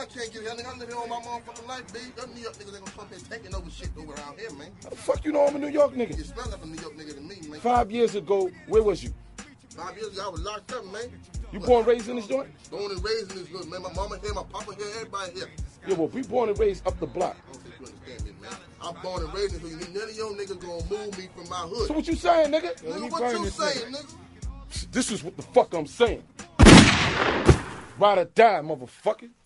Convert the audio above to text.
can't get here, nigga. I live here on my motherfucking life, B. Them New York niggas ain't gonna come here taking over shit over around here, man. How the fuck you know I'm a New York nigga? You smell like a New York nigga to me, man. 5 years ago, where was you? 5 years ago, I was locked up, man. You born and raised in this joint? Born and raised in this joint, man. My mama here, my papa here, everybody here. Yeah, well, we born and raised up the block. I don't think you understand me, man. I'm born and raised in this hood. None of your niggas gonna move me from my hood. So what you saying, nigga? Nigga, what you saying, nigga? This is what the fuck I'm saying. Ride or die, motherfucker.